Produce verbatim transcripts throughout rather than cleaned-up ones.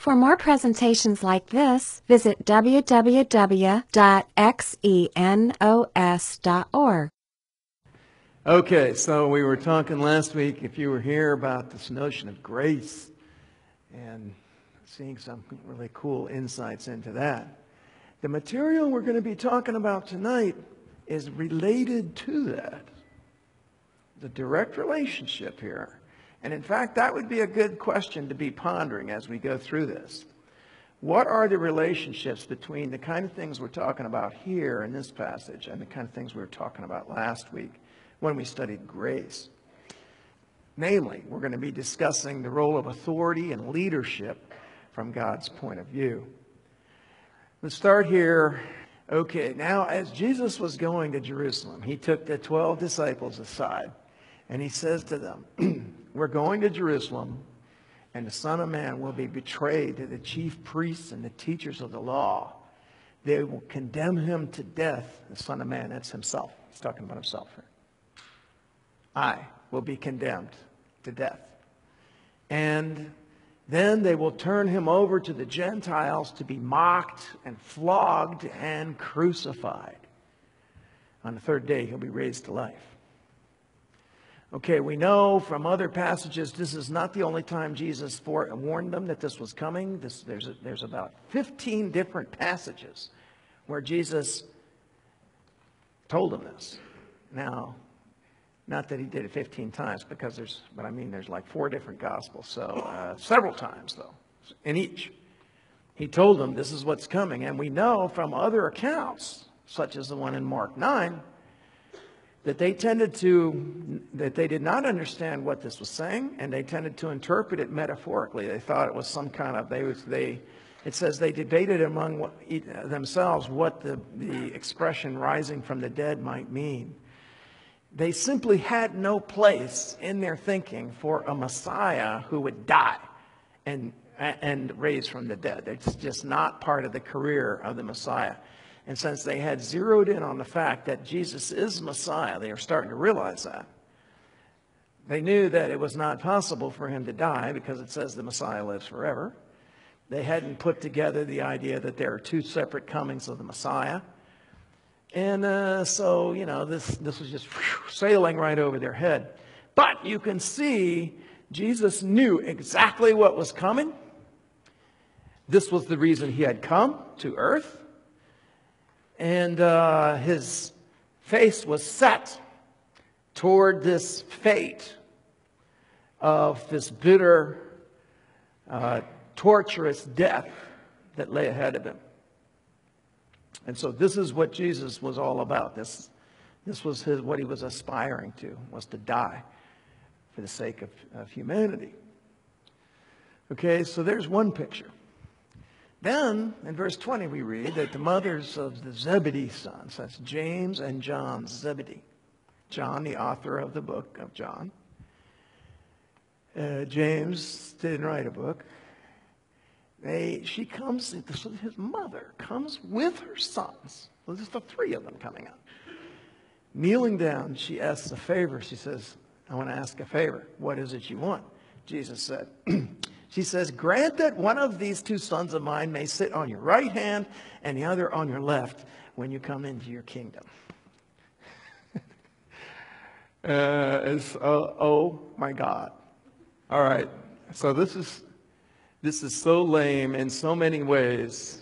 For more presentations like this, visit w w w dot xenos dot org. Okay, so we were talking last week, if you were here, about this notion of grace and seeing some really cool insights into that. The material we're going to be talking about tonight is related to that. The direct relationship here. And in fact, that would be a good question to be pondering as we go through this. What are the relationships between the kind of things we're talking about here in this passage and the kind of things we were talking about last week when we studied grace? Namely, we're going to be discussing the role of authority and leadership from God's point of view. Let's start here. Okay, now as Jesus was going to Jerusalem, he took the twelve disciples aside and he says to them, we're going to Jerusalem, and the Son of Man will be betrayed to the chief priests and the teachers of the law. They will condemn him to death. The Son of Man, that's himself. He's talking about himself here. I will be condemned to death. And then they will turn him over to the Gentiles to be mocked and flogged and crucified. On the third day, he'll be raised to life. Okay, we know from other passages this is not the only time Jesus warned them that this was coming. This, there's, a, there's about fifteen different passages where Jesus told them this. Now, not that he did it fifteen times, because there's, but I mean there's like four different gospels. So uh, several times, though, in each. He told them this is what's coming. And we know from other accounts, such as the one in Mark nine, that they tended to, that they did not understand what this was saying, and they tended to interpret it metaphorically. They thought it was some kind of, they, was, they it says they debated among what, themselves what the, the expression rising from the dead might mean. They simply had no place in their thinking for a Messiah who would die and, and raise from the dead. It's just not part of the career of the Messiah. And since they had zeroed in on the fact that Jesus is Messiah, they are starting to realize that. They knew that it was not possible for him to die because it says the Messiah lives forever. They hadn't put together the idea that there are two separate comings of the Messiah. And uh, so, you know, this, this was just whew, sailing right over their head. But you can see Jesus knew exactly what was coming. This was the reason he had come to earth. And uh, his face was set toward this fate of this bitter, uh, torturous death that lay ahead of him. And so this is what Jesus was all about. This, this was his, what he was aspiring to, was to die for the sake of, of humanity. Okay, so there's one picture. Then, in verse twenty, we read that the mothers of the Zebedee sons, that's James and John Zebedee, John, the author of the book of John. Uh, James didn't write a book. They, she comes, his mother comes with her sons. Well, there's the three of them coming up. Kneeling down, she asks a favor. She says, I want to ask a favor. What is it you want? Jesus said, she says, grant that one of these two sons of mine may sit on your right hand and the other on your left when you come into your kingdom. uh, it's, oh, oh my God. All right. So this is this is so lame in so many ways.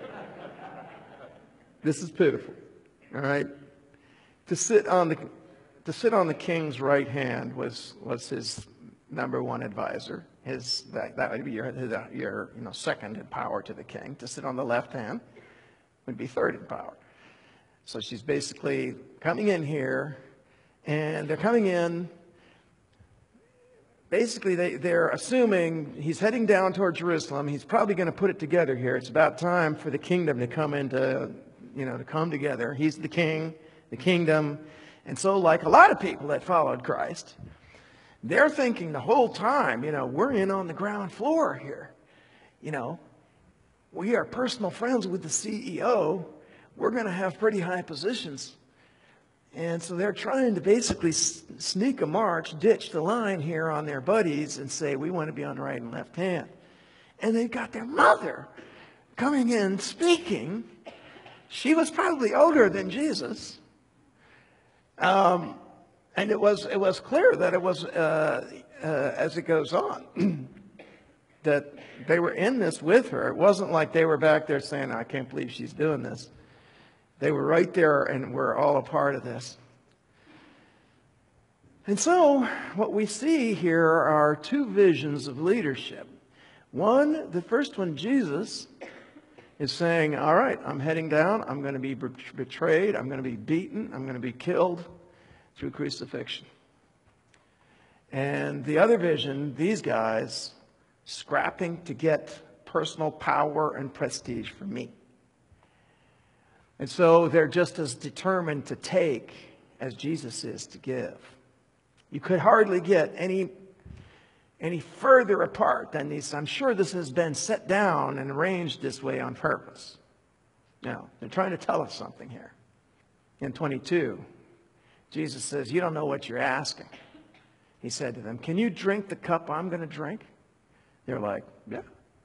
This is pitiful. All right. To sit on the to sit on the king's right hand was was his number one advisor. His that, that would be your his, your you know second in power to the king. To sit on the left hand would be third in power. So she's basically coming in here, and they're coming in. Basically, they, they're assuming he's heading down toward Jerusalem. He's probably going to put it together here. It's about time for the kingdom to come into, you know, to come together. He's the king, the kingdom. And so, like a lot of people that followed Christ, they're thinking the whole time, you know, we're in on the ground floor here. You know, we are personal friends with the C E O. We're going to have pretty high positions. And so they're trying to basically sneak a march, ditch the line here on their buddies and say, we want to be on the right and left hand. And they've got their mother coming in speaking. She was probably older than Jesus. Um, and it was, it was clear that it was, uh, uh, as it goes on, that they were in this with her. It wasn't like they were back there saying, I can't believe she's doing this. They were right there and were all a part of this. And so what we see here are two visions of leadership. One, the first one, Jesus is saying, all right, I'm heading down. I'm going to be betrayed. I'm going to be beaten. I'm going to be killed through crucifixion. And the other vision, these guys scrapping to get personal power and prestige for me. And so they're just as determined to take as Jesus is to give. You could hardly get any, any further apart than these. I'm sure this has been set down and arranged this way on purpose. Now, they're trying to tell us something here. In twenty-two, Jesus says, you don't know what you're asking. He said to them, can you drink the cup I'm going to drink? They're like, yeah,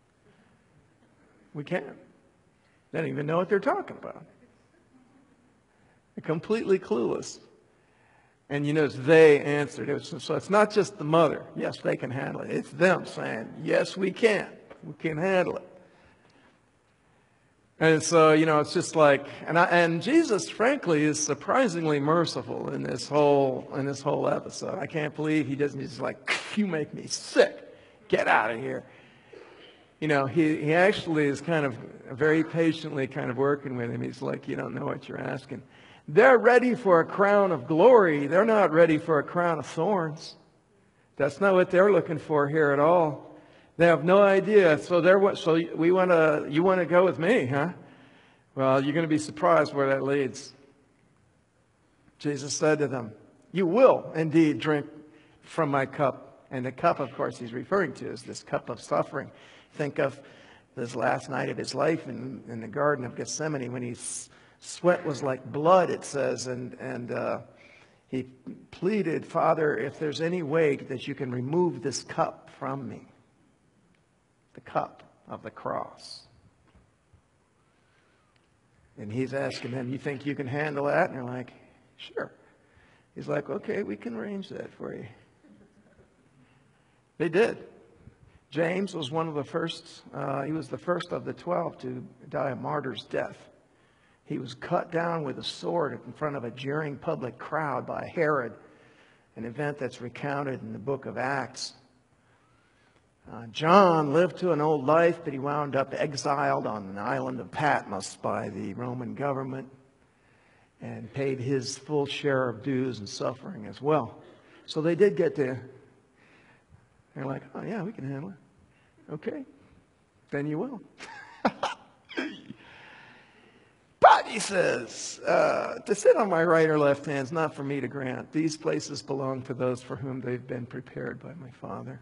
we can. They don't even know what they're talking about. They're completely clueless. And you notice they answered. It was, so it's not just the mother. Yes, they can handle it. It's them saying, yes, we can. We can handle it. And so, you know, it's just like, and I, and Jesus, frankly, is surprisingly merciful in this whole in this whole episode. I can't believe he doesn't. He's like, you make me sick. Get out of here. You know, he, he actually is kind of very patiently kind of working with him. He's like, you don't know what you're asking. They're ready for a crown of glory. They're not ready for a crown of thorns. That's not what they're looking for here at all. They have no idea. So they're so we want to. You want to go with me, huh? Well, you're going to be surprised where that leads. Jesus said to them, "You will indeed drink from my cup." And the cup, of course, he's referring to is this cup of suffering. Think of this last night of his life in, in the Garden of Gethsemane when he's sweat was like blood, it says, and and uh, he pleaded, Father, if there's any way that you can remove this cup from me, the cup of the cross. And he's asking them, you think you can handle that? And they're like, sure. He's like, okay, we can arrange that for you. They did. James was one of the first, uh, he was the first of the twelve to die a martyr's death. He was cut down with a sword in front of a jeering public crowd by Herod, an event that's recounted in the book of Acts. Uh, John lived to an old life, but he wound up exiled on an island of Patmos by the Roman government and paid his full share of dues and suffering as well. So they did get to, they're like, oh yeah, we can handle it. Okay, then you will. But, he says, uh, to sit on my right or left hand is not for me to grant. These places belong to those for whom they've been prepared by my Father.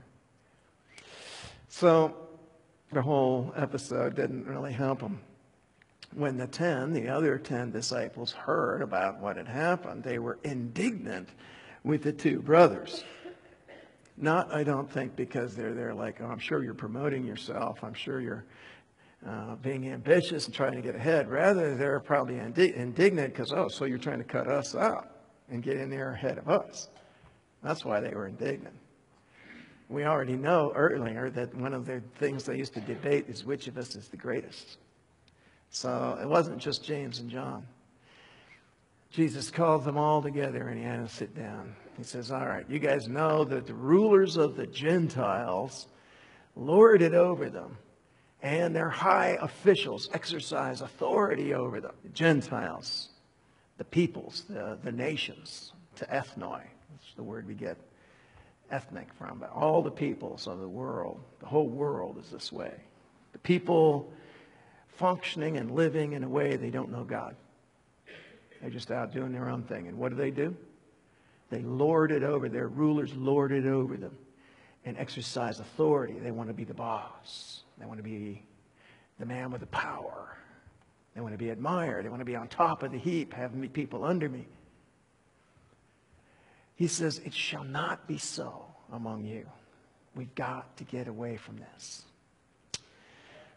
So, the whole episode didn't really help him. When the ten, the other ten disciples heard about what had happened, they were indignant with the two brothers. Not, I don't think, because they're there like, oh, I'm sure you're promoting yourself. I'm sure you're Uh, being ambitious and trying to get ahead. Rather, they're probably indi- indignant because, oh, so you're trying to cut us out and get in there ahead of us. That's why they were indignant. We already know earlier that one of the things they used to debate is which of us is the greatest. So it wasn't just James and John. Jesus called them all together and he had them sit down. He says, all right, you guys know that the rulers of the Gentiles lord it over them. And their high officials exercise authority over them. The Gentiles, the peoples, the, the nations, to ethnoi. That's the word we get ethnic from. But all the peoples of the world, the whole world is this way. The people functioning and living in a way they don't know God. They're just out doing their own thing. And what do they do? They lord it over. Their rulers lord it over them and exercise authority. They want to be the boss. They want to be the man with the power. They want to be admired. They want to be on top of the heap, having people under me. He says, it shall not be so among you. We've got to get away from this.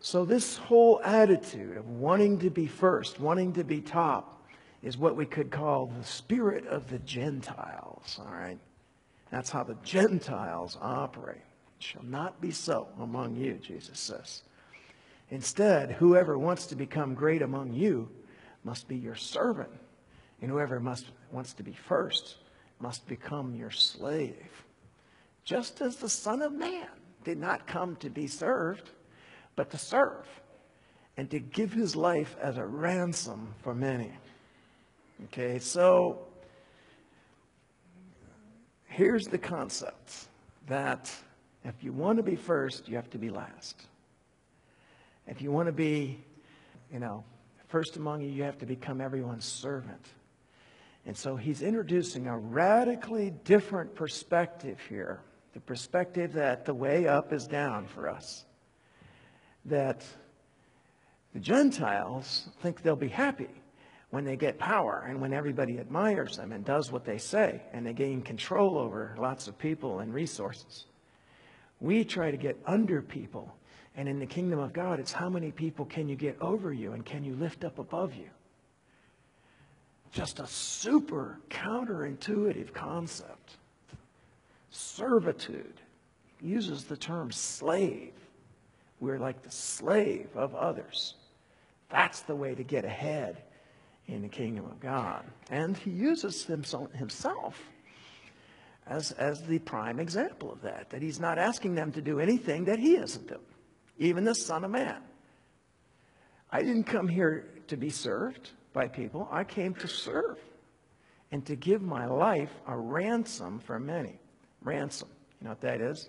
So this whole attitude of wanting to be first, wanting to be top, is what we could call the spirit of the Gentiles, all right? That's how the Gentiles operate. It shall not be so among you, Jesus says. Instead, whoever wants to become great among you must be your servant, and whoever must, wants to be first must become your slave. Just as the Son of Man did not come to be served, but to serve, and to give his life as a ransom for many. Okay, so here's the concept that if you want to be first, you have to be last. If you want to be, you know, first among you, you have to become everyone's servant. And so he's introducing a radically different perspective here. The perspective that the way up is down for us. That the Gentiles think they'll be happy when they get power and when everybody admires them and does what they say and they gain control over lots of people and resources. We try to get under people, and in the kingdom of God, it's how many people can you get over you and can you lift up above you? Just a super counterintuitive concept. Servitude uses the term slave. We're like the slave of others. That's the way to get ahead in the kingdom of God. And he uses himself as, as the prime example of that, that he's not asking them to do anything that he isn't doing, even the Son of Man. I didn't come here to be served by people. I came to serve and to give my life a ransom for many. Ransom, you know what that is?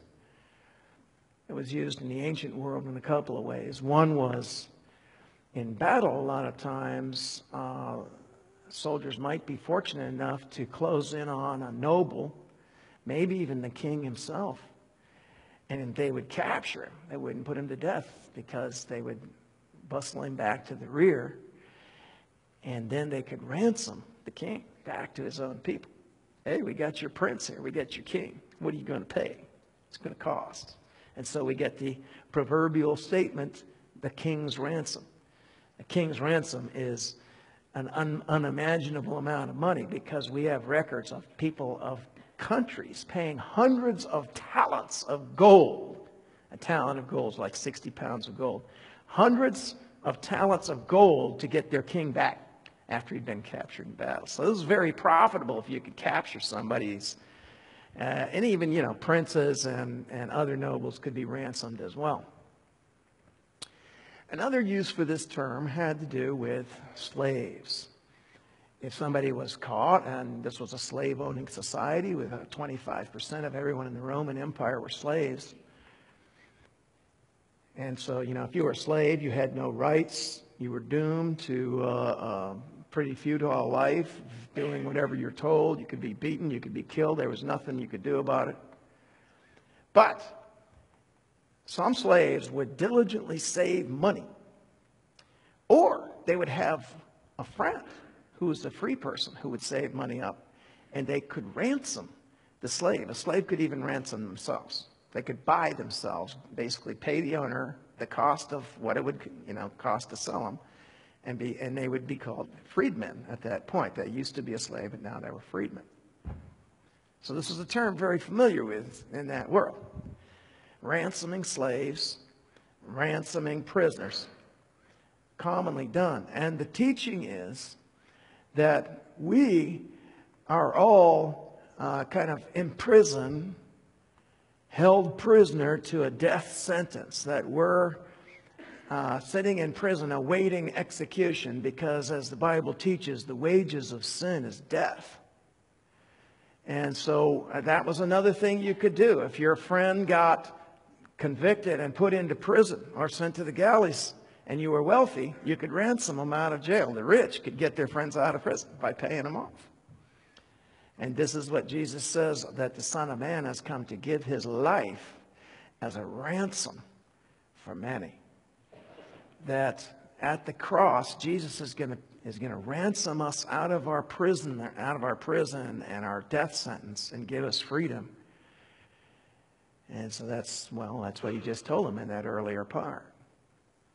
It was used in the ancient world in a couple of ways. One was in battle. A lot of times uh, soldiers might be fortunate enough to close in on a noble, maybe even the king himself, and they would capture him. They wouldn't put him to death because they would bustle him back to the rear, and then they could ransom the king back to his own people. Hey, we got your prince here. We got your king. What are you going to pay? It's going to cost. And so we get the proverbial statement, the king's ransom. The king's ransom is an un- unimaginable amount of money, because we have records of people, of countries, paying hundreds of talents of gold. A talent of gold is like sixty pounds of gold. Hundreds of talents of gold to get their king back after he'd been captured in battle. So this is very profitable if you could capture somebody's. Uh, and even, you know, princes and, and other nobles could be ransomed as well. Another use for this term had to do with slaves. If somebody was caught, and this was a slave-owning society with twenty-five percent of everyone in the Roman Empire were slaves. And so, you know, if you were a slave, you had no rights. You were doomed to uh, a pretty futile life, doing whatever you're told. You could be beaten, you could be killed. There was nothing you could do about it. But some slaves would diligently save money, or they would have a friend who was a free person who would save money up, and they could ransom the slave. A slave could even ransom themselves. They could buy themselves, basically pay the owner the cost of what it would, you know, cost to sell them, and be, and they would be called freedmen at that point. They used to be a slave, but now they were freedmen. So this is a term very familiar with in that world. Ransoming slaves, ransoming prisoners, commonly done. And the teaching is that we are all uh, kind of imprisoned, held prisoner to a death sentence, that we're uh, sitting in prison awaiting execution because, as the Bible teaches, the wages of sin is death. And so uh, that was another thing you could do. If your friend got convicted and put into prison or sent to the galleys and you were wealthy, you could ransom them out of jail. The rich could get their friends out of prison by paying them off. And this is what Jesus says, that the Son of Man has come to give his life as a ransom for many. That at the cross, Jesus is going to is going to ransom us out of our prison, out of our prison and our death sentence, and give us freedom. And so that's, well, that's what he just told him in that earlier part.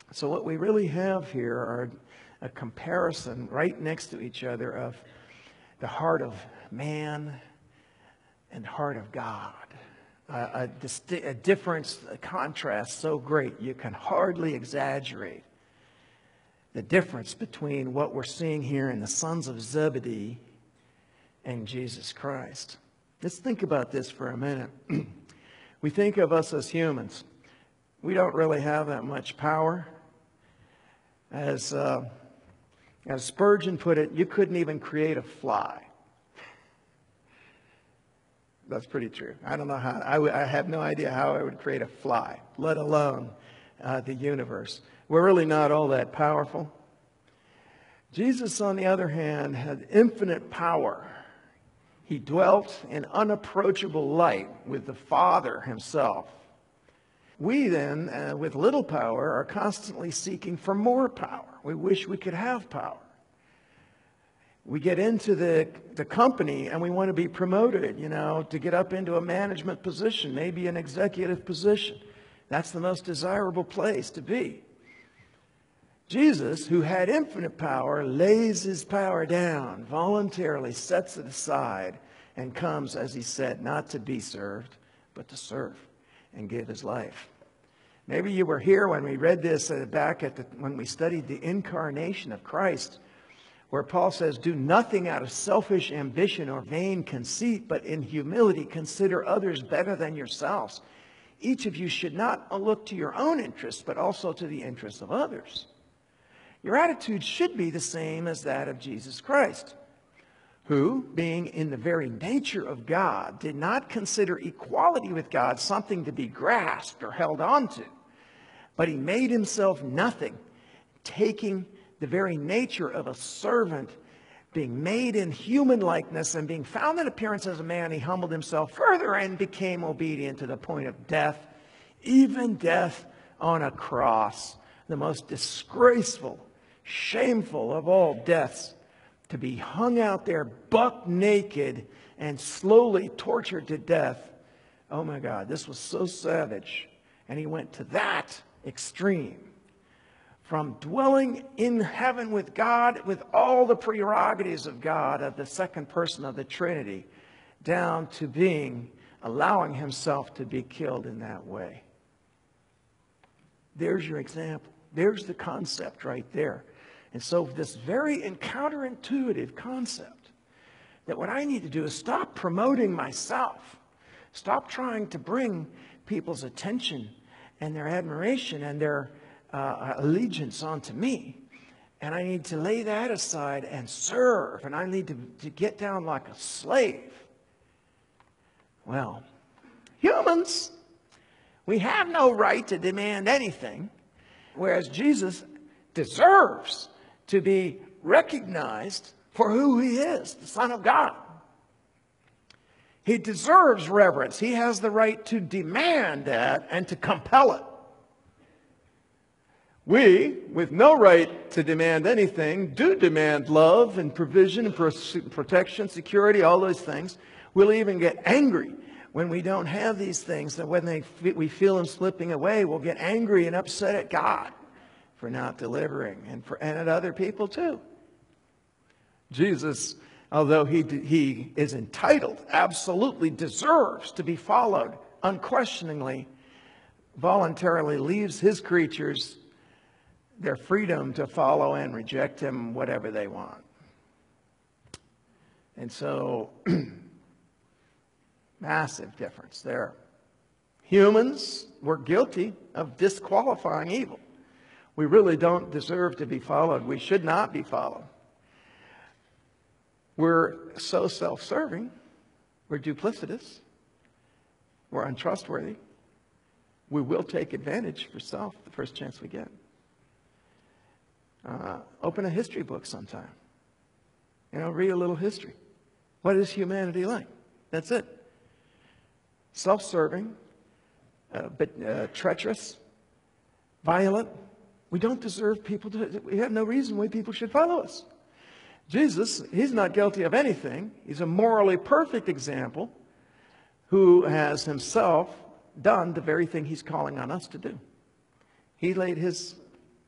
So what we really have here are a comparison right next to each other of the heart of man and heart of God. Uh, a, disti- a difference, a contrast so great you can hardly exaggerate the difference between what we're seeing here in the sons of Zebedee and Jesus Christ. Let's think about this for a minute. We think of us as humans. We don't really have that much power. As, uh, as Spurgeon put it, you couldn't even create a fly. That's pretty true. I don't know how, I, w- I have no idea how I would create a fly, let alone uh, the universe. We're really not all that powerful. Jesus, on the other hand, had infinite power. He dwelt in unapproachable light with the Father himself. We then, uh, with little power, are constantly seeking for more power. We wish we could have power. We get into the, the company and we want to be promoted, you know, to get up into a management position, maybe an executive position. That's the most desirable place to be. Jesus, who had infinite power, lays his power down, voluntarily sets it aside, and comes, as he said, not to be served, but to serve and give his life. Maybe you were here when we read this uh, back at the, when we studied the incarnation of Christ, where Paul says, do nothing out of selfish ambition or vain conceit, but in humility consider others better than yourselves. Each of you should not look to your own interests, but also to the interests of others. Your attitude should be the same as that of Jesus Christ, who, being in the very nature of God, did not consider equality with God something to be grasped or held on to, but he made himself nothing, taking the very nature of a servant, being made in human likeness and being found in appearance as a man, he humbled himself further and became obedient to the point of death, even death on a cross, the most disgraceful, shameful of all deaths, to be hung out there buck naked and slowly tortured to death. Oh my God, this was so savage. And he went to that extreme. From dwelling in heaven with God, with all the prerogatives of God, of the second person of the Trinity, down to being, allowing himself to be killed in that way. There's your example. There's the concept right there. And so this very counterintuitive concept that what I need to do is stop promoting myself, stop trying to bring people's attention and their admiration and their uh, allegiance onto me. And I need to lay that aside and serve. And I need to, to get down like a slave. Well, humans, we have no right to demand anything, whereas Jesus deserves to be recognized for who he is, the Son of God. He deserves reverence. He has the right to demand that and to compel it. We, with no right to demand anything, do demand love and provision and protection, security, all those things. We'll even get angry when we don't have these things. And when they, we feel them slipping away, we'll get angry and upset at God for not delivering, and, for, and at other people too. Jesus, although he, he is entitled, absolutely deserves to be followed, unquestioningly, voluntarily leaves his creatures their freedom to follow and reject him whatever they want. And so, massive difference there. Humans were guilty of disqualifying evil. We really don't deserve to be followed. We should not be followed. We're so self-serving. We're duplicitous. We're untrustworthy. We will take advantage for self the first chance we get. Uh, open a history book sometime. You know, read a little history. What is humanity like? That's it. Self-serving, uh, but uh, treacherous, violent. We don't deserve people to, we have no reason why people should follow us. Jesus, he's not guilty of anything. He's a morally perfect example who has himself done the very thing he's calling on us to do. He laid his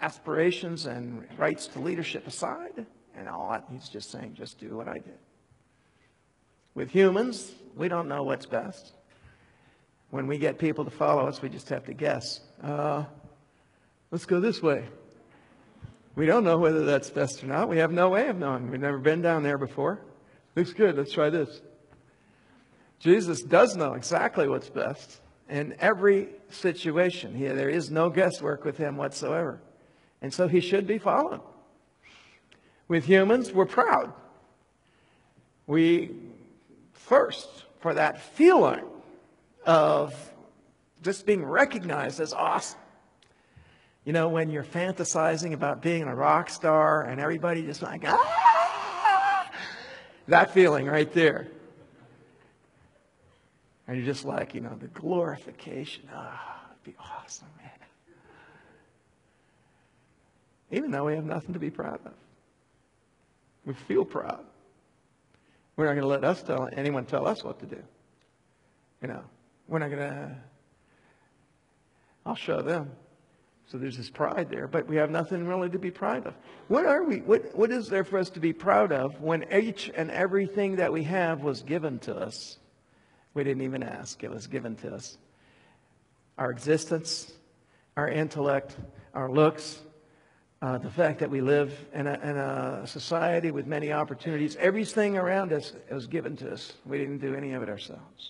aspirations and rights to leadership aside and all that. He's just saying, just do what I did. With humans, we don't know what's best. When we get people to follow us, we just have to guess. Uh, let's go this way. We don't know whether that's best or not. We have no way of knowing. We've never been down there before. Looks good. Let's try this. Jesus does know exactly what's best in every situation. He, there is no guesswork with him whatsoever. And so he should be followed. With humans, we're proud. We thirst for that feeling of just being recognized as awesome. You know, when you're fantasizing about being a rock star and everybody just like, ah! That feeling right there. And you're just like, you know, the glorification. Ah, it'd be awesome, man. Even though we have nothing to be proud of. We feel proud. We're not going to let us tell anyone tell us what to do. You know, we're not going to, I'll show them. So there's this pride there, but we have nothing really to be proud of. What are we, what, what is there for us to be proud of when each and everything that we have was given to us? We didn't even ask. It was given to us. Our existence, our intellect, our looks, uh, the fact that we live in a, in a society with many opportunities, everything around us was given to us. We didn't do any of it ourselves.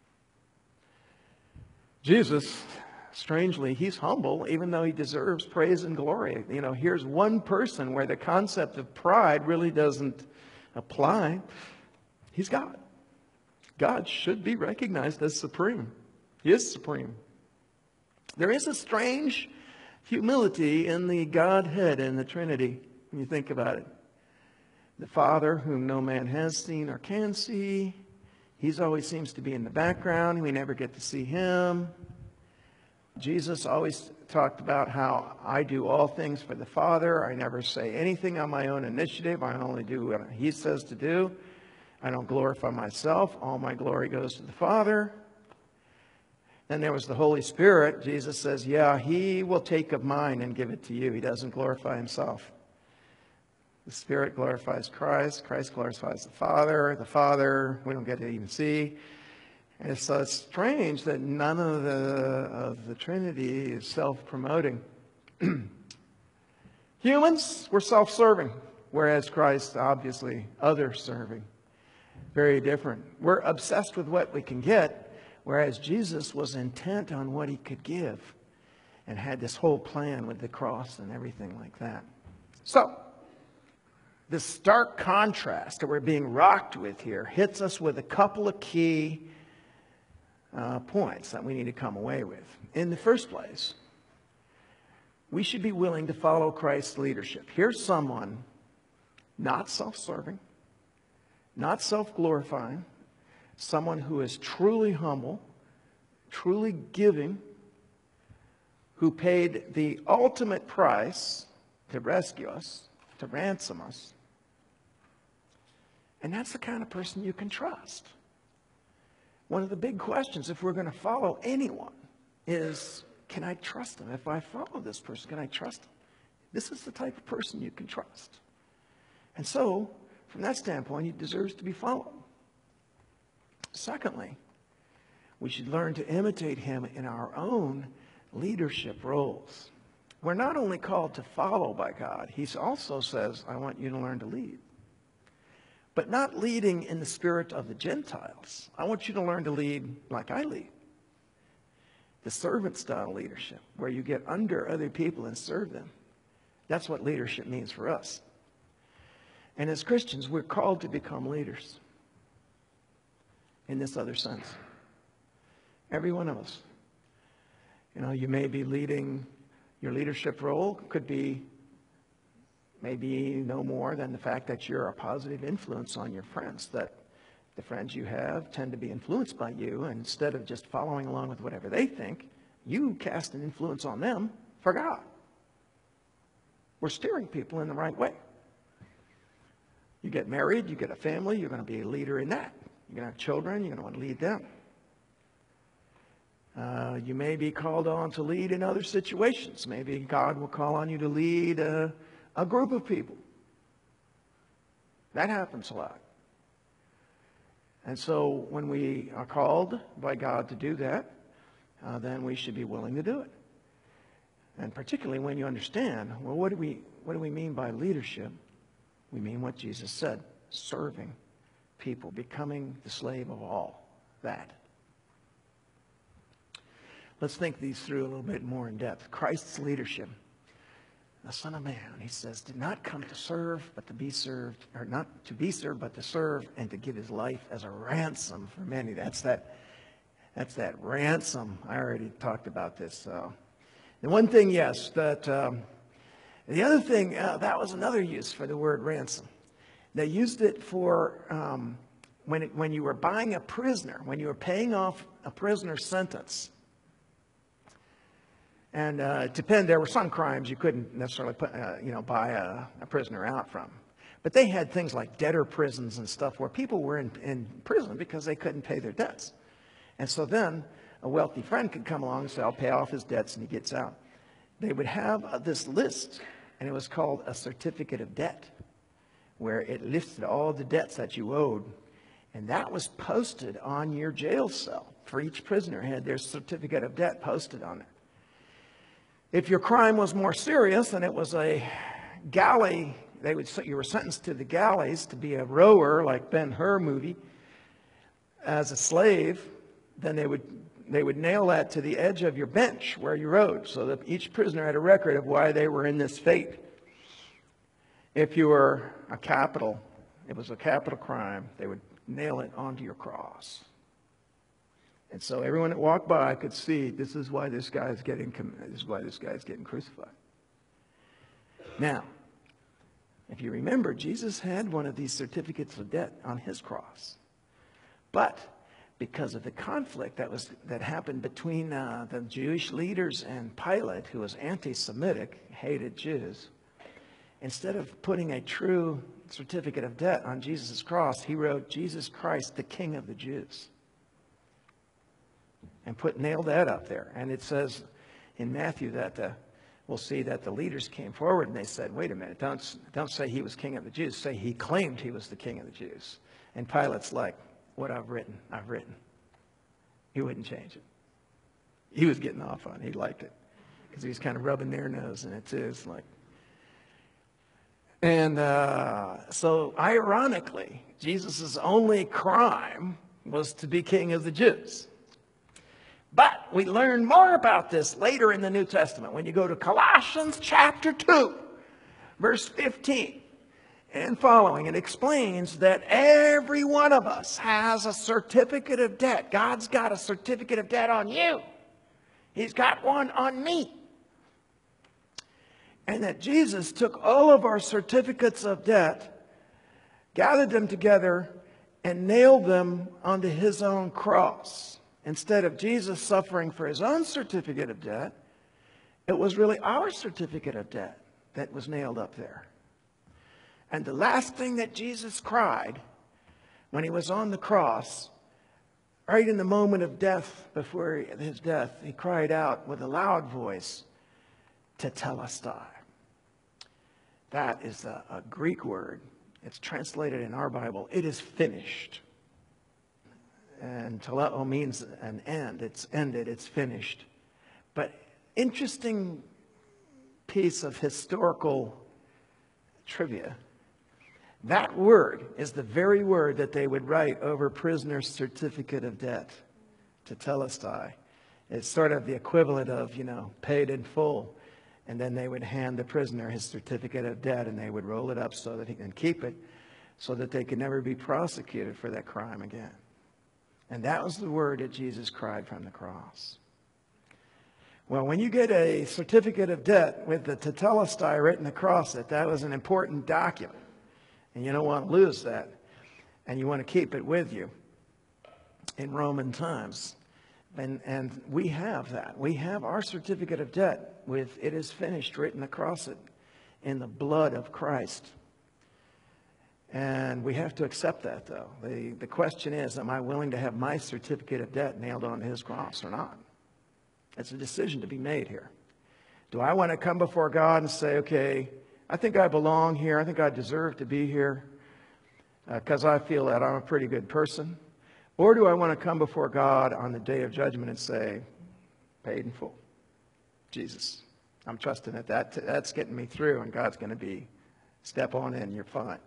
Jesus, strangely, he's humble, even though he deserves praise and glory. You know, here's one person where the concept of pride really doesn't apply. He's God. God should be recognized as supreme. He is supreme. There is a strange humility in the Godhead and the Trinity when you think about it. The Father, whom no man has seen or can see, he's always seems to be in the background. We never get to see him. Jesus always talked about how I do all things for the Father. I never say anything on my own initiative. I only do what he says to do. I don't glorify myself. All my glory goes to the Father. Then there was the Holy Spirit. Jesus says, yeah, he will take of mine and give it to you. He doesn't glorify himself. The Spirit glorifies Christ. Christ glorifies the Father. The Father, we don't get to even see. And so it's strange that none of the, of the Trinity is self-promoting. Humans, we're self-serving, whereas Christ, obviously, other-serving. Very different. We're obsessed with what we can get, whereas Jesus was intent on what he could give and had this whole plan with the cross and everything like that. So, this stark contrast that we're being rocked with here hits us with a couple of key uh, points that we need to come away with. In the first place, we should be willing to follow Christ's leadership. Here's someone not self-serving, not self-glorifying, someone who is truly humble, truly giving, who paid the ultimate price to rescue us, to ransom us. And that's the kind of person you can trust. One of the big questions, if we're going to follow anyone, is, can I trust them? If I follow this person, can I trust them? This is the type of person you can trust. And so, from that standpoint, he deserves to be followed. Secondly, we should learn to imitate him in our own leadership roles. We're not only called to follow by God, he also says, I want you to learn to lead. But not leading in the spirit of the Gentiles. I want you to learn to lead like I lead. The servant-style leadership, where you get under other people and serve them. That's what leadership means for us. And as Christians, we're called to become leaders in this other sense. Every one of us. You know, you may be leading, your leadership role could be maybe no more than the fact that you're a positive influence on your friends, that the friends you have tend to be influenced by you, and instead of just following along with whatever they think, you cast an influence on them for God. We're steering people in the right way. You get married, you get a family, you're going to be a leader in that. You're going to have children, you're going to want to lead them. Uh, you may be called on to lead in other situations. Maybe God will call on you to lead a, a group of people. That happens a lot. And so when we are called by God to do that, uh, then we should be willing to do it. And particularly when you understand, well, what do we, what do we mean by leadership? We mean what Jesus said, serving people, becoming the slave of all, that. Let's think these through a little bit more in depth. Christ's leadership. The Son of Man, he says, did not come to serve, but to be served, or not to be served, but to serve and to give his life as a ransom for many. That's that, that's that ransom. I already talked about this. So. The one thing, yes, that um, the other thing, uh, that was another use for the word ransom. They used it for um, when, it, when you were buying a prisoner, when you were paying off a prisoner's sentence. And uh, it depended, there were some crimes you couldn't necessarily put, uh, you know, buy a, a prisoner out from. But they had things like debtor prisons and stuff where people were in, in prison because they couldn't pay their debts. And so then a wealthy friend could come along and say, I'll pay off his debts, and he gets out. They would have uh, this list, and it was called a certificate of debt, where it listed all the debts that you owed. And that was posted on your jail cell. For each prisoner had their certificate of debt posted on it. If your crime was more serious and it was a galley, they would you were sentenced to the galleys to be a rower, like Ben-Hur movie, as a slave, then they would they would nail that to the edge of your bench where you rode, so that each prisoner had a record of why they were in this fate. If you were a capital, it was a capital crime, they would nail it onto your cross. And so everyone that walked by could see, this is why this guy is getting, this is why this guy is getting crucified. Now, if you remember, Jesus had one of these certificates of debt on his cross. But because of the conflict that was that happened between uh, the Jewish leaders and Pilate, who was anti-Semitic, hated Jews, instead of putting a true certificate of debt on Jesus' cross, he wrote, Jesus Christ, the King of the Jews. And put nailed that up there. And it says in Matthew that uh, we'll see that the leaders came forward and they said, wait a minute, don't, don't say he was king of the Jews. Say he claimed he was the king of the Jews. And Pilate's like, what I've written, I've written. He wouldn't change it. He was getting off on it. He liked it. Because he was kind of rubbing their nose in it too. It's like, and uh, so ironically, Jesus' only crime was to be king of the Jews. But we learn more about this later in the New Testament when you go to Colossians chapter two, verse fifteen and following. It explains that every one of us has a certificate of debt. God's got a certificate of debt on you. He's got one on me. And that Jesus took all of our certificates of debt, gathered them together, and nailed them onto his own cross. Instead of Jesus suffering for his own certificate of debt, it was really our certificate of debt that was nailed up there. And the last thing that Jesus cried when he was on the cross, right in the moment of death, before his death, he cried out with a loud voice, tetelestai. That is a, a Greek word. It's translated in our Bible, it is finished. And teleo means an end. It's ended. It's finished. But interesting piece of historical trivia. That word is the very word that they would write over prisoner's certificate of debt, tetelestai. It's sort of the equivalent of, you know, paid in full. And then they would hand the prisoner his certificate of debt, and they would roll it up so that he can keep it, so that they could never be prosecuted for that crime again. And that was the word that Jesus cried from the cross. Well, when you get a certificate of debt with the tetelestai written across it, that was an important document. And you don't want to lose that. And you want to keep it with you in Roman times. And, and we have that. We have our certificate of debt with "it is finished" written across it in the blood of Christ. And we have to accept that, though. The, the question is, am I willing to have my certificate of debt nailed on his cross or not? It's a decision to be made here. Do I want to come before God and say, okay, I think I belong here. I think I deserve to be here because uh, I feel that I'm a pretty good person? Or do I want to come before God on the day of judgment and say, paid in full? Jesus, I'm trusting that, that that's getting me through, and God's going to be, step on in, you're fine.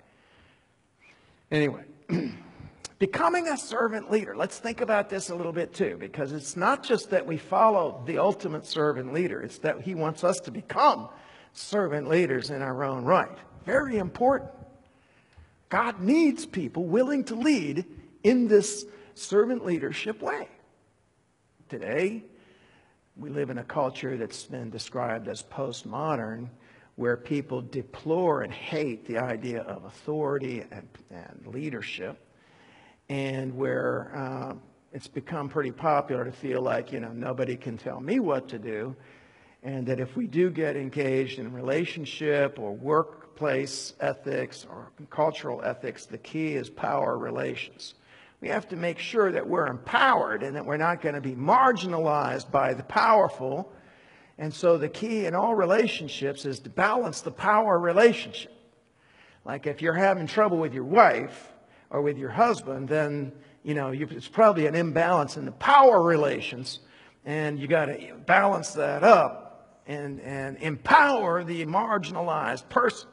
Anyway, becoming a servant leader. Let's think about this a little bit too, because it's not just that we follow the ultimate servant leader. It's that he wants us to become servant leaders in our own right. Very important. God needs people willing to lead in this servant leadership way. Today, we live in a culture that's been described as postmodern, where people deplore and hate the idea of authority and, and leadership, and where uh, it's become pretty popular to feel like, you know, nobody can tell me what to do, and that if we do get engaged in relationship or workplace ethics or cultural ethics, the key is power relations. We have to make sure that we're empowered and that we're not going to be marginalized by the powerful. And so the key in all relationships is to balance the power relationship. Like if you're having trouble with your wife or with your husband, then, you know, you, it's probably an imbalance in the power relations. And you got to balance that up and, and empower the marginalized person.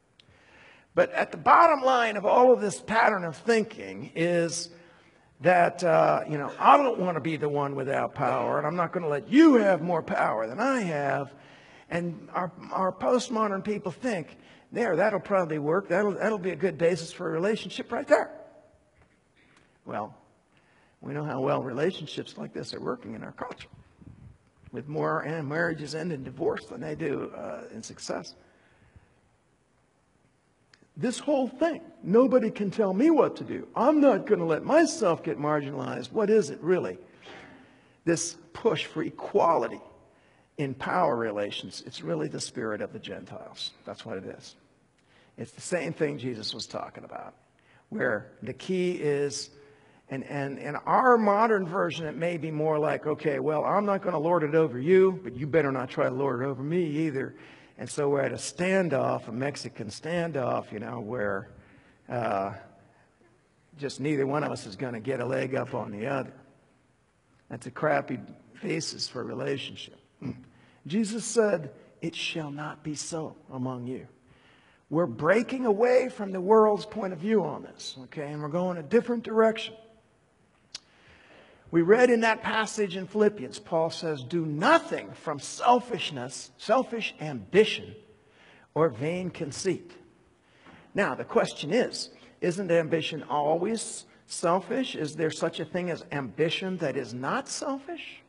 But at the bottom line of all of this pattern of thinking is that, uh, you know, I don't want to be the one without power, and I'm not going to let you have more power than I have. And our, our postmodern people think, there, that'll probably work. That'll, that'll be a good basis for a relationship right there. Well, we know how well relationships like this are working in our culture, with more marriages end in divorce than they do uh, in success. This whole thing, nobody can tell me what to do. I'm not going to let myself get marginalized. What is it really? This push for equality in power relations, it's really the spirit of the Gentiles. That's what it is. It's the same thing Jesus was talking about, where the key is, and, and in our modern version, it may be more like, okay, well, I'm not going to lord it over you, but you better not try to lord it over me either. And so we're at a standoff, a Mexican standoff, you know, where uh, just neither one of us is going to get a leg up on the other. That's a crappy basis for a relationship. Jesus said, it shall not be so among you. We're breaking away from the world's point of view on this, okay, and we're going a different direction. We read in that passage in Philippians, Paul says, do nothing from selfishness, selfish ambition, or vain conceit. Now, the question is, isn't ambition always selfish? Is there such a thing as ambition that is not selfish?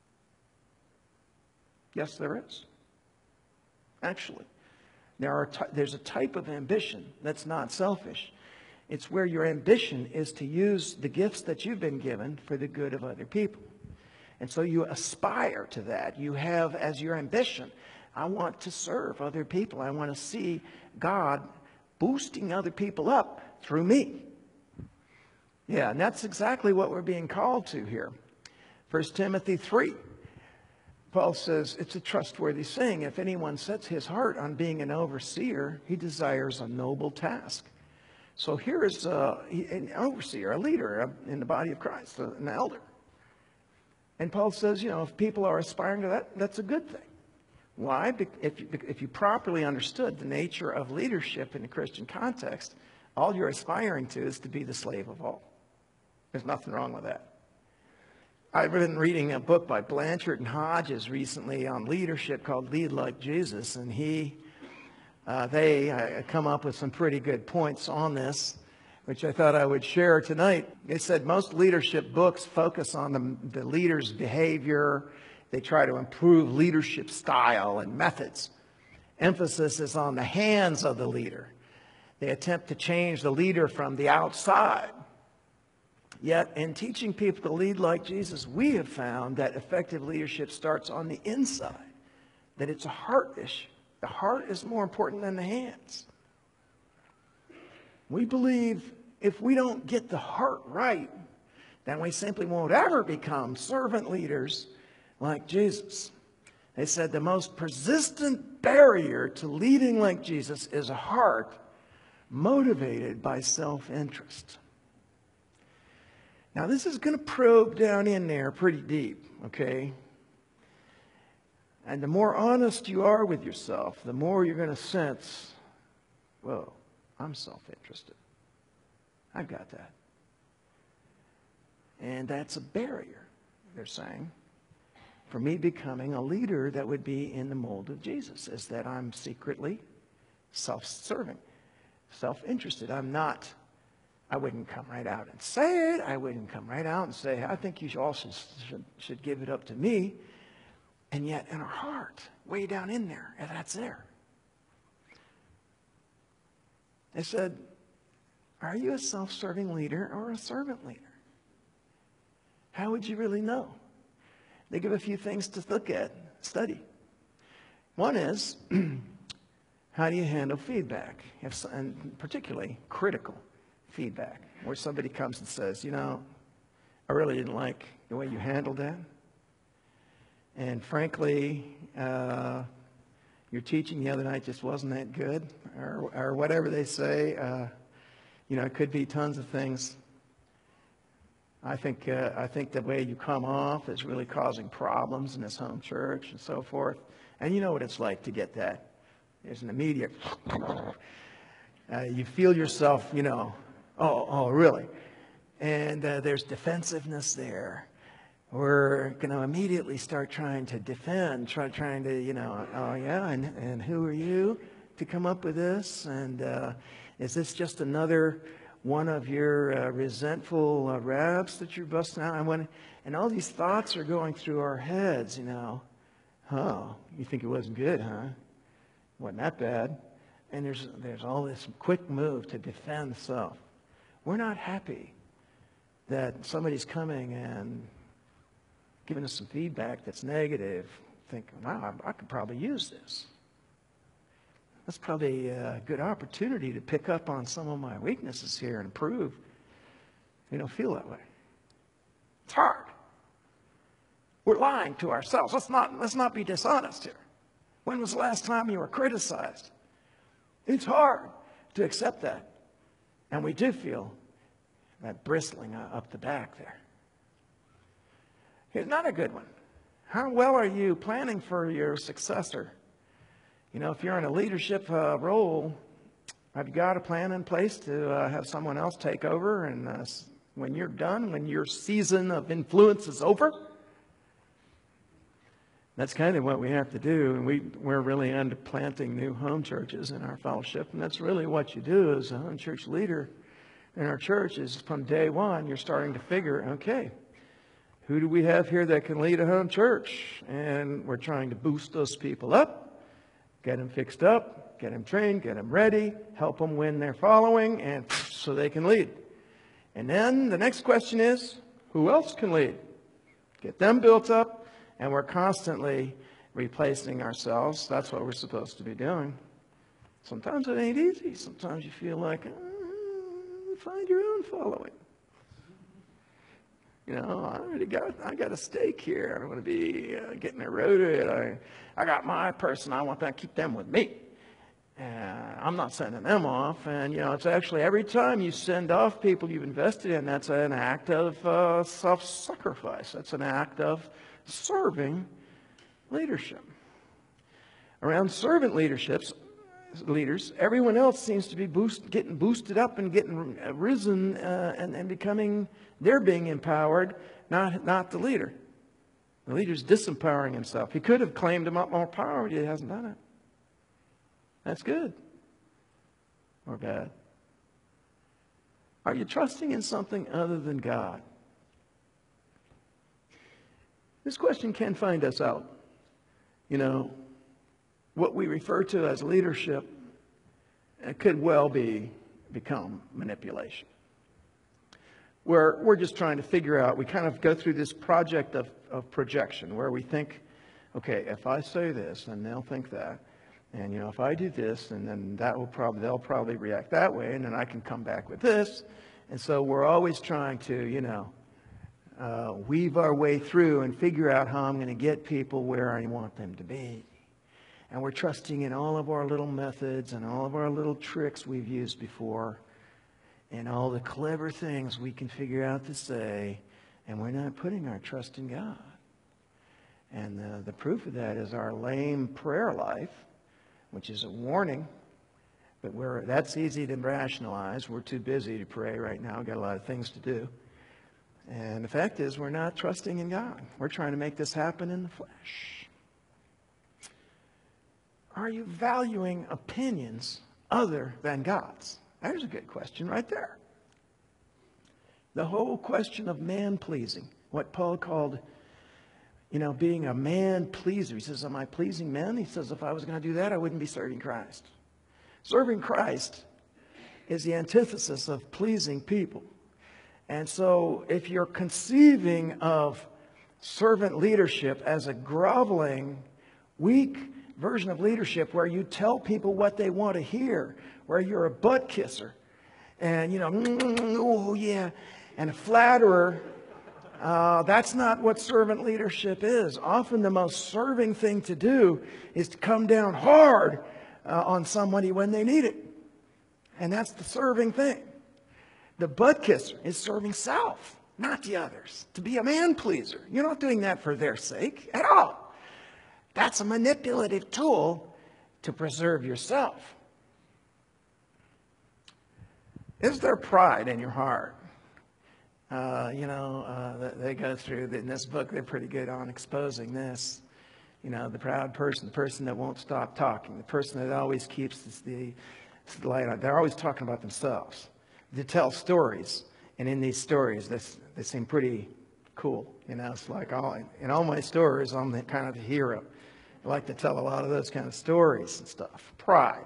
Yes, there is. Actually, there are there's a type of ambition that's not selfish. It's where your ambition is to use the gifts that you've been given for the good of other people. And so you aspire to that. You have as your ambition, I want to serve other people. I want to see God boosting other people up through me. Yeah, and that's exactly what we're being called to here. First Timothy three. Paul says, it's a trustworthy saying, if anyone sets his heart on being an overseer, he desires a noble task. So here is uh, an overseer, a leader in the body of Christ, an elder. And Paul says, you know, if people are aspiring to that, that's a good thing. Why? If you, if you properly understood the nature of leadership in the Christian context, all you're aspiring to is to be the slave of all. There's nothing wrong with that. I've been reading a book by Blanchard and Hodges recently on leadership called Lead Like Jesus, and he, uh, they uh, come up with some pretty good points on this, which I thought I would share tonight. They said most leadership books focus on the, the leader's behavior. They try to improve leadership style and methods. Emphasis is on the hands of the leader. They attempt to change the leader from the outside. Yet, in teaching people to lead like Jesus, we have found that effective leadership starts on the inside, that it's a heart issue. The heart is more important than the hands. We believe if we don't get the heart right, then we simply won't ever become servant leaders like Jesus. They said the most persistent barrier to leading like Jesus is a heart motivated by self-interest. Now, this is going to probe down in there pretty deep, okay? And the more honest you are with yourself, the more you're going to sense, whoa, I'm self-interested. I've got that. And that's a barrier, they're saying, for me becoming a leader that would be in the mold of Jesus, is that I'm secretly self-serving, self-interested. I'm not, I wouldn't come right out and say it. I wouldn't come right out and say, I think you also should, should give it up to me. And yet in our heart, way down in there, that's there. They said, are you a self-serving leader or a servant leader? How would you really know? They give a few things to look at, study. One is, how do you handle feedback? If, and particularly critical feedback, where somebody comes and says, you know, I really didn't like the way you handled that. And frankly, uh, your teaching the other night just wasn't that good, or, or whatever they say. Uh, you know, it could be tons of things. I think uh, I think the way you come off is really causing problems in this home church and so forth. And you know what it's like to get that. There's an immediate, uh, you feel yourself, you know, oh, oh, really? And uh, there's defensiveness there. We're going to immediately start trying to defend, try trying to, you know, oh yeah, and, and who are you to come up with this? And uh, is this just another one of your uh, resentful uh, raps that you're busting out? And, when, and all these thoughts are going through our heads, you know. Oh, you think it wasn't good, huh? Wasn't that bad? And there's, there's all this quick move to defend self. We're not happy that somebody's coming and giving us some feedback that's negative, thinking, wow, I, I could probably use this. That's probably a good opportunity to pick up on some of my weaknesses here and improve. We don't feel that way. It's hard. We're lying to ourselves. Let's not, let's not be dishonest here. When was the last time you were criticized? It's hard to accept that. And we do feel that bristling up the back there. Here's another good one. How well are you planning for your successor? You know, if you're in a leadership uh, role, have you got a plan in place to uh, have someone else take over? And uh, when you're done, when your season of influence is over? That's kind of what we have to do. And we, we're really into planting new home churches in our fellowship. And that's really what you do as a home church leader in our church is from day one, you're starting to figure, okay, who do we have here that can lead a home church? And we're trying to boost those people up, get them fixed up, get them trained, get them ready, help them win their following, and so they can lead. And then the next question is, who else can lead? Get them built up, and we're constantly replacing ourselves. That's what we're supposed to be doing. Sometimes it ain't easy. Sometimes you feel like, uh, find your own following. You know, I already got, I got a stake here. I don't want to be uh, getting eroded. I, I got my person. I want to keep them with me. And I'm not sending them off. And, you know, it's actually every time you send off people you've invested in, that's an act of uh, self-sacrifice. That's an act of serving leadership. Around servant leaderships, leaders, everyone else seems to be boost, getting boosted up and getting risen uh, and, and becoming, they're being empowered, not, not the leader. The leader's disempowering himself. He could have claimed him up more power, but he hasn't done it. That's good or bad. Are you trusting in something other than God? This question can find us out. You know, what we refer to as leadership, it could well be become manipulation. Where we're just trying to figure out, we kind of go through this project of, of projection where we think, okay, if I say this, then they'll think that. And, you know, if I do this, and then that will probably, they'll probably react that way, and then I can come back with this. And so we're always trying to, you know, uh, weave our way through and figure out how I'm going to get people where I want them to be. And we're trusting in all of our little methods and all of our little tricks we've used before and all the clever things we can figure out to say, and we're not putting our trust in God. And the, the proof of that is our lame prayer life, which is a warning. But we're, that's easy to rationalize. We're too busy to pray right now. We've got a lot of things to do. And the fact is, we're not trusting in God. We're trying to make this happen in the flesh. Are you valuing opinions other than God's? There's a good question right there. The whole question of man-pleasing, what Paul called, you know, being a man-pleaser. He says, am I pleasing men? He says, if I was going to do that, I wouldn't be serving Christ. Serving Christ is the antithesis of pleasing people. And so if you're conceiving of servant leadership as a groveling, weak version of leadership where you tell people what they want to hear, where you're a butt kisser and, you know, mm, oh yeah, and a flatterer, uh, that's not what servant leadership is. Often the most serving thing to do is to come down hard uh, on somebody when they need it. And that's the serving thing. The butt kisser is serving self, not the others. To be a man pleaser. You're not doing that for their sake at all. That's a manipulative tool to preserve yourself. Is there pride in your heart? Uh, you know, uh, they go through, in this book, they're pretty good on exposing this. You know, the proud person, the person that won't stop talking, the person that always keeps the, the light on. They're always talking about themselves. They tell stories, and in these stories, they, they seem pretty cool. You know, it's like all, in all my stories, I'm the, kind of the hero. I like to tell a lot of those kind of stories and stuff. Pride.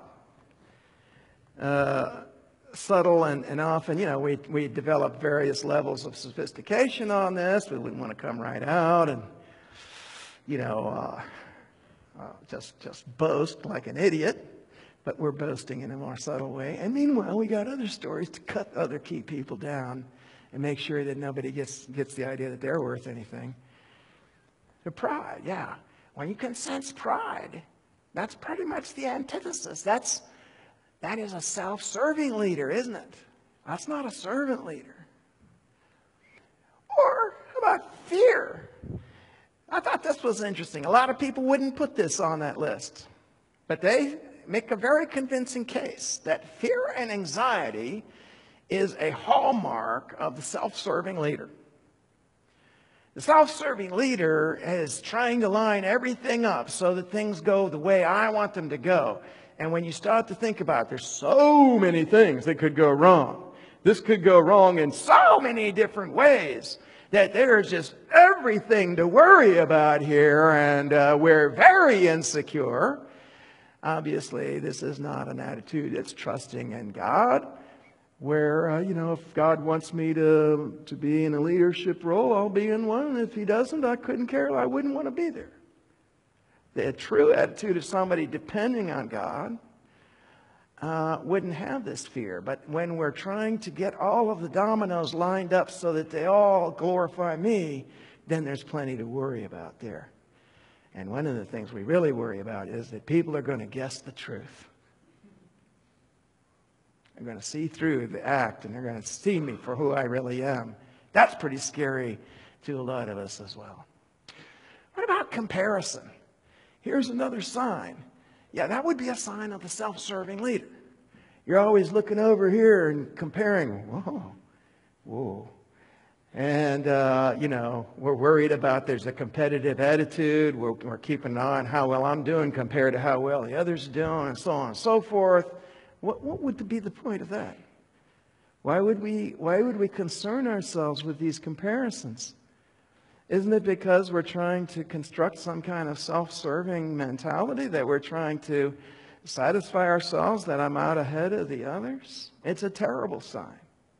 Uh, subtle and, and often, you know, we, we develop various levels of sophistication on this. We wouldn't want to come right out and, you know, uh, uh, just, just boast like an idiot. But we're boasting in a more subtle way. And meanwhile, we got other stories to cut other key people down and make sure that nobody gets, gets the idea that they're worth anything. The pride, yeah. When you can sense pride, that's pretty much the antithesis. That's, that is a self-serving leader, isn't it? That's not a servant leader. Or how about fear? I thought this was interesting. A lot of people wouldn't put this on that list. But they make a very convincing case that fear and anxiety is a hallmark of the self-serving leader. The self-serving leader is trying to line everything up so that things go the way I want them to go. And when you start to think about it, there's so many things that could go wrong. This could go wrong in so many different ways that there's just everything to worry about here, and uh, we're very insecure. Obviously, this is not an attitude that's trusting in God, where, uh, you know, if God wants me to, to be in a leadership role, I'll be in one. If he doesn't, I couldn't care. I wouldn't want to be there. The true attitude of somebody depending on God uh, wouldn't have this fear. But when we're trying to get all of the dominoes lined up so that they all glorify me, then there's plenty to worry about there. And one of the things we really worry about is that people are going to guess the truth. They're going to see through the act, and they're going to see me for who I really am. That's pretty scary to a lot of us as well. What about comparison? Here's another sign. Yeah, that would be a sign of the self-serving leader. You're always looking over here and comparing. Whoa, whoa. And, uh, you know, we're worried about there's a competitive attitude. We're, we're keeping an eye on how well I'm doing compared to how well the others are doing, and so on and so forth. What, what would be the point of that? Why would we, why would we concern ourselves with these comparisons? Isn't it because we're trying to construct some kind of self-serving mentality, that we're trying to satisfy ourselves that I'm out ahead of the others? It's a terrible sign.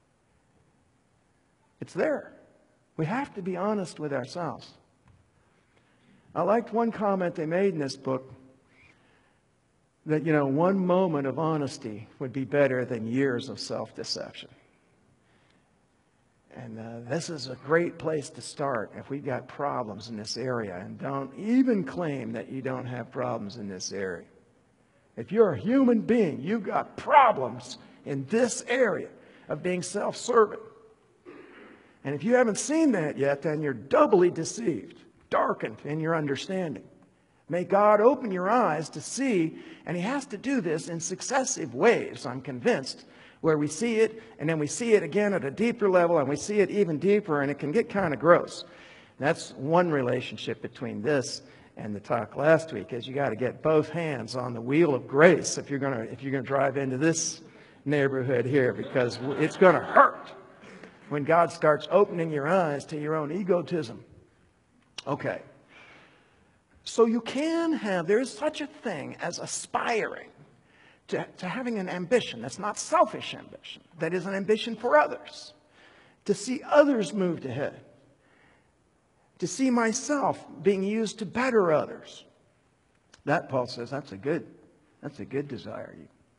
It's there. We have to be honest with ourselves. I liked one comment they made in this book, that, you know, one moment of honesty would be better than years of self-deception. And uh, this is a great place to start if we've got problems in this area. And don't even claim that you don't have problems in this area. If you're a human being, you've got problems in this area of being self-serving. And if you haven't seen that yet, then you're doubly deceived, darkened in your understanding. May God open your eyes to see, and He has to do this in successive waves, I'm convinced, where we see it, and then we see it again at a deeper level, and we see it even deeper, and it can get kind of gross. That's one relationship between this and the talk last week, is you got to get both hands on the wheel of grace if you're going to if you're going to drive into this neighborhood here, because it's going to hurt when God starts opening your eyes to your own egotism. Okay. So you can have, there is such a thing as aspiring to, to having an ambition that's not selfish ambition, that is an ambition for others, to see others moved ahead, to see myself being used to better others. That, Paul says, that's a good, that's a good desire.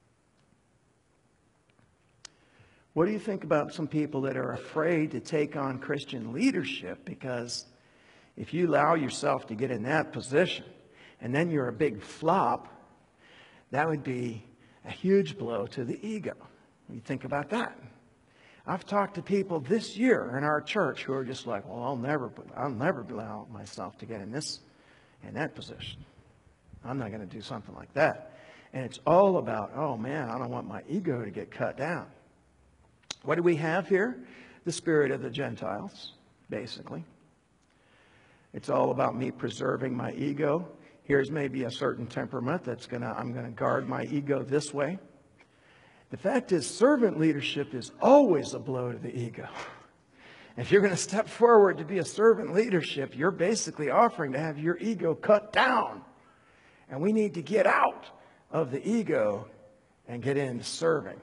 What do you think about some people that are afraid to take on Christian leadership? Because if you allow yourself to get in that position and then you're a big flop, that would be a huge blow to the ego. You think about that. I've talked to people this year in our church who are just like, well, I'll never, I'll never allow myself to get in this, in that position. I'm not going to do something like that. And it's all about, oh man, I don't want my ego to get cut down. What do we have here? The spirit of the Gentiles, basically. It's all about me preserving my ego. Here's maybe a certain temperament that's going to, I'm going to guard my ego this way. The fact is, servant leadership is always a blow to the ego. If you're going to step forward to be a servant leadership, you're basically offering to have your ego cut down. And we need to get out of the ego and get into serving.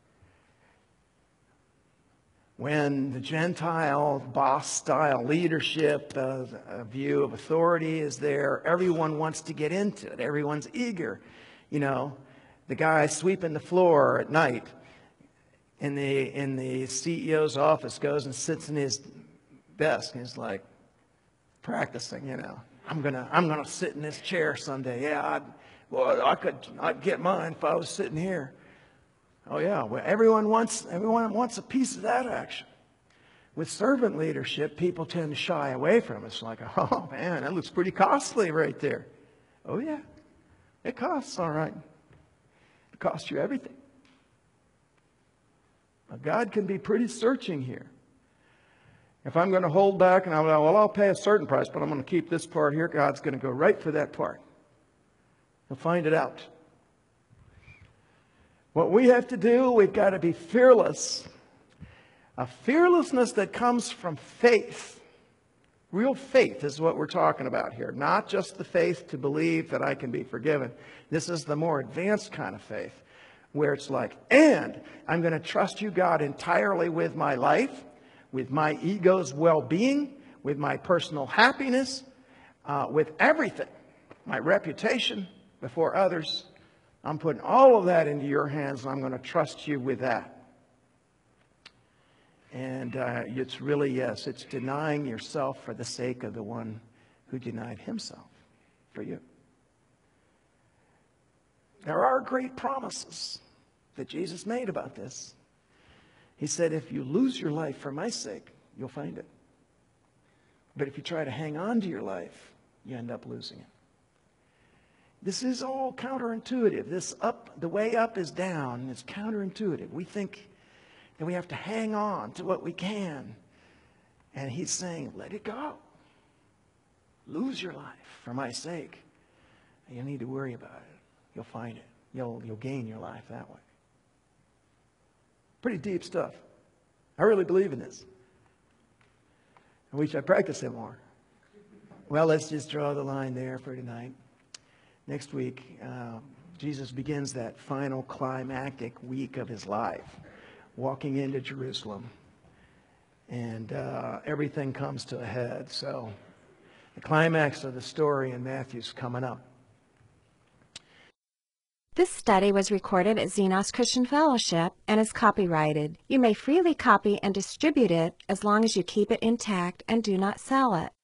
When the Gentile boss-style leadership, uh, a view of authority is there, everyone wants to get into it. Everyone's eager. You know, the guy sweeping the floor at night in the in the C E O's office goes and sits in his desk and he's like practicing. You know, I'm gonna I'm gonna sit in this chair someday. Yeah, I'd, well, I could I'd get mine if I was sitting here. Oh yeah, well, everyone wants everyone wants a piece of that action. With servant leadership, people tend to shy away from it. It's like, oh man, that looks pretty costly right there. Oh yeah, it costs, all right. It costs you everything. Now, God can be pretty searching here. If I'm going to hold back and I'll, well, I'll pay a certain price, but I'm going to keep this part here, God's going to go right for that part. He'll find it out. What we have to do, we've got to be fearless. A fearlessness that comes from faith. Real faith is what we're talking about here. Not just the faith to believe that I can be forgiven. This is the more advanced kind of faith, where it's like, and I'm going to trust you, God, entirely with my life, with my ego's well-being, with my personal happiness, uh, with everything, my reputation before others. I'm putting all of that into your hands, and I'm going to trust you with that. And uh, it's really, yes, it's denying yourself for the sake of the one who denied himself for you. There are great promises that Jesus made about this. He said, if you lose your life for my sake, you'll find it. But if you try to hang on to your life, you end up losing it. This is all counterintuitive. This up, the way up is down. It's counterintuitive. We think that we have to hang on to what we can. And he's saying, let it go. Lose your life for my sake. You don't need to worry about it. You'll find it. You'll, you'll gain your life that way. Pretty deep stuff. I really believe in this. I wish I practiced it more. Well, let's just draw the line there for tonight. Next week, uh, Jesus begins that final climactic week of his life, walking into Jerusalem. And uh, everything comes to a head. So the climax of the story in Matthew's coming up. This study was recorded at Xenos Christian Fellowship and is copyrighted. You may freely copy and distribute it as long as you keep it intact and do not sell it.